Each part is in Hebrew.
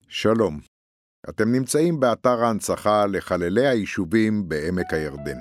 שלום, אתם נמצאים באתר ההנצחה לחללי היישובים בעמק הירדן.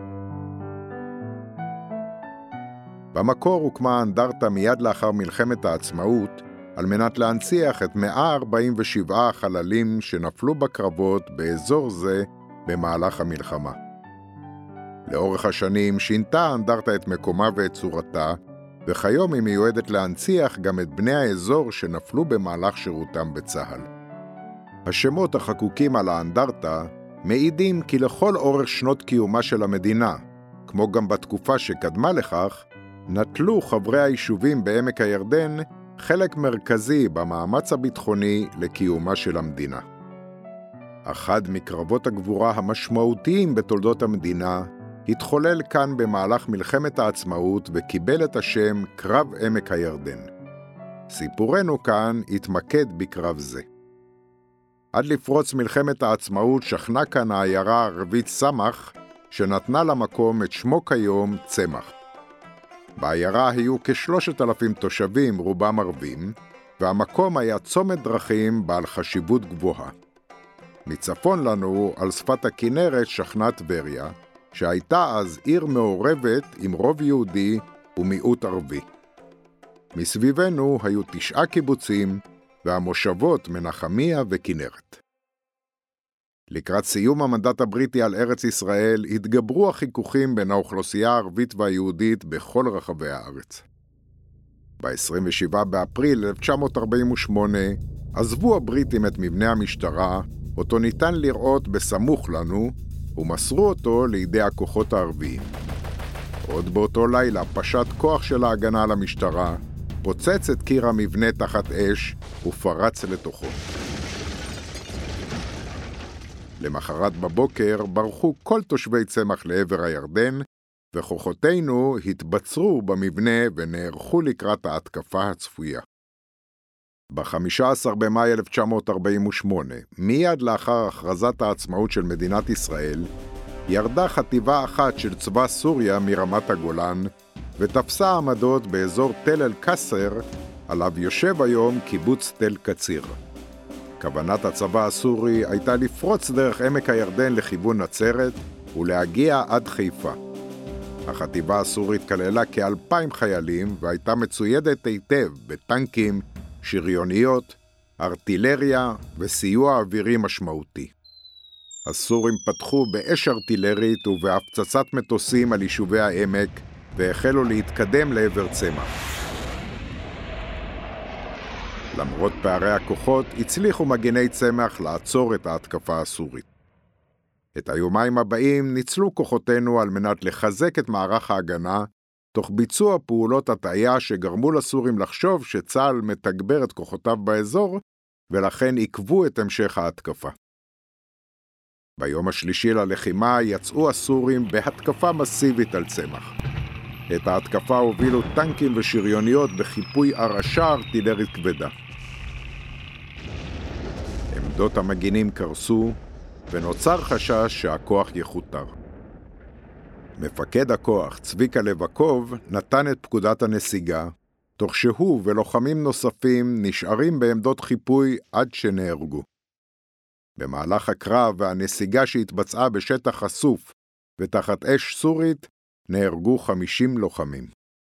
במקור הוקמה האנדרטה מיד לאחר מלחמת העצמאות על מנת להנציח את 147 החללים שנפלו בקרבות באזור זה במהלך המלחמה. לאורך השנים שינתה האנדרטה את מקומה ואת צורתה, וכיום היא מיועדת להנציח גם את בני האזור שנפלו במהלך שירותם בצה"ל. השמות החקוקים על האנדרטה מעידים כי לכל אורך שנות קיומה של המדינה, כמו גם בתקופה שקדמה לכך, נטלו חברי היישובים בעמק הירדן חלק מרכזי במאמץ הביטחוני לקיומה של המדינה. אחד מקרבות הגבורה המשמעותיים בתולדות המדינה התחולל כאן במהלך מלחמת העצמאות וקיבל את השם קרב עמק הירדן. סיפורנו כאן התמקד בקרב זה. עד לפרוץ מלחמת העצמאות שכנה כאן העיירה הערבית סמך, שנתנה למקום את שמו כיום צמח. בעיירה היו כ3,000 תושבים, רובם ערבים, והמקום היה צומת דרכים בעל חשיבות גבוהה. מצפון לנו, על שפת הכינרת, שכנה טבריה, שהייתה אז עיר מעורבת עם רוב יהודי ומיעוט ערבי. מסביבנו היו 9 קיבוצים, והמושבות מנחמיה וכינרת. לקראת סיום המנדט הבריטי על ארץ ישראל התגברו החיכוכים בין האוכלוסייה הערבית והיהודית בכל רחבי הארץ. ב-27 באפריל 1948 עזבו הבריטים את מבנה המשטרה, אותו ניתן לראות בסמוך לנו, ומסרו אותו לידי הכוחות הערביים. עוד באותו לילה פשט כוח של ההגנה על המשטרה, פוצץ את קיר המבנה תחת אש ופרץ לתוכו. למחרת בבוקר ברחו כל תושבי צמח לעבר הירדן, וכוחותינו התבצרו במבנה ונערכו לקראת ההתקפה הצפויה. ב-15 במאי 1948, מיד לאחר הכרזת העצמאות של מדינת ישראל, ירדה חטיבה אחת של צבא סוריה מרמת הגולן, ותפסה עמדות באזור תל אל-קסר, עליו יושב היום קיבוץ תל קציר. כוונת הצבא הסורי הייתה לפרוץ דרך עמק הירדן לכיוון נצרת ולהגיע עד חיפה. החטיבה הסורית כללה כ2,000 חיילים והייתה מצוידת היטב בטנקים, שריוניות, ארטילריה וסיוע אווירי משמעותי. הסורים פתחו באש ארטילרית ובהפצצת מטוסים על יישובי העמק והחלו להתקדם לעבר צמח. למרות פערי הכוחות, הצליחו מגיני צמח לעצור את ההתקפה הסורית. את היומיים הבאים ניצלו כוחותינו על מנת לחזק את מערך ההגנה, תוך ביצוע פעולות הטעיה שגרמו לסורים לחשוב שצה"ל מתגבר את כוחותיו באזור, ולכן עיכבו את המשך ההתקפה. ביום השלישי ללחימה יצאו הסורים בהתקפה מסיבית על צמח. את ההתקפה הובילו טנקים ושריוניות בחיפוי הרעשה ארטילרית כבדה. עמדות המגינים קרסו, ונוצר חשש שהכוח יחותר. מפקד הכוח, צביקה לבקוב, נתן את פקודת הנסיגה, תוך שהוא ולוחמים נוספים נשארים בעמדות חיפוי עד שנהרגו. במהלך הקרב והנסיגה שהתבצעה בשטח חשוף ותחת אש סורית, נהרגו 50 לוחמים.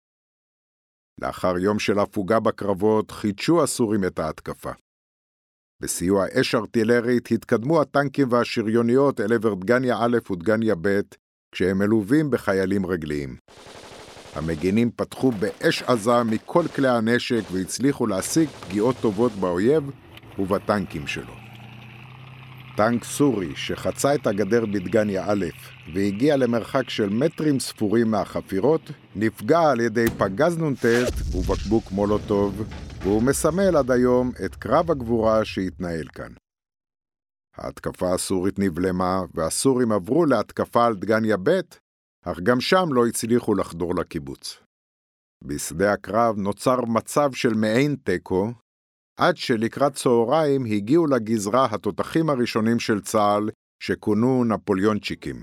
לאחר יום של הפוגה בקרבות, חידשו הסורים את ההתקפה. בסיוע אש ארטילרית התקדמו הטנקים והשריוניות אל עבר דגניה א' ודגניה ב', כשהם מלווים בחיילים רגליים. המגינים פתחו באש עזה מכל כלי הנשק והצליחו להשיג פגיעות טובות באויב ובטנקים שלו. טנק סורי שחצה את הגדר בדגניה א' והגיע למרחק של מטרים ספורים מהחפירות, נפגע על ידי פגז נ"ט ובקבוק מולוטוב, והוא מסמל עד היום את קרב הגבורה שהתנהל כאן. ההתקפה הסורית נבלמה, והסורים עברו להתקפה על דגניה ב', אך גם שם לא הצליחו לחדור לקיבוץ. בשדה הקרב נוצר מצב של מעין תיקו, עד שלקראת צהריים הגיעו לגזרה התותחים הראשונים של צה"ל, שכונו נפוליונצ'יקים.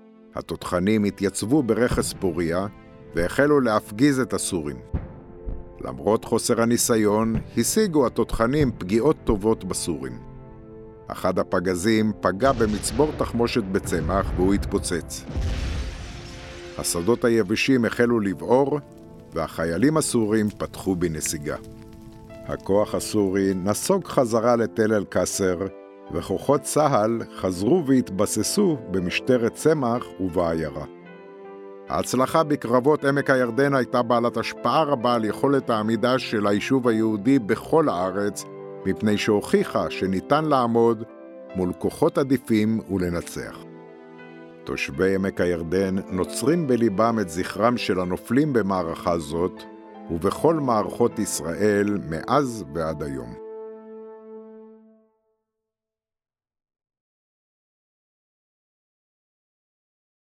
התותחנים התייצבו ברכס פוריה, והחלו להפגיז את הסורים. למרות חוסר הניסיון, השיגו התותחנים פגיעות טובות בסורים. אחד הפגזים פגע במצבור תחמושת בצמח והוא התפוצץ. השדות היבשים החלו לבעור, והחיילים הסורים פתחו בנסיגה. הכוח הסורי נסוג חזרה לתל אל-קסר, וכוחות צה"ל חזרו והתבססו במשטרת צמח ובעיירה. ההצלחה בקרבות עמק הירדן הייתה בעלת השפעה רבה על יכולת העמידה של היישוב היהודי בכל הארץ, מפני שהוכיחה שניתן לעמוד מול כוחות עדיפים ולנצח. תושבי עמק הירדן נוצרים בליבם את זכרם של הנופלים במערכה זאת, ובכל מערכות ישראל מאז ועד היום.